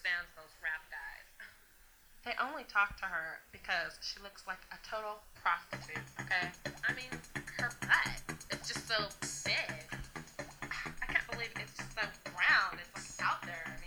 understands those rap guys. They only talk to her because she looks like a total prostitute, okay? I mean, her butt is just so big. I can't believe it's just so round. It's like out there.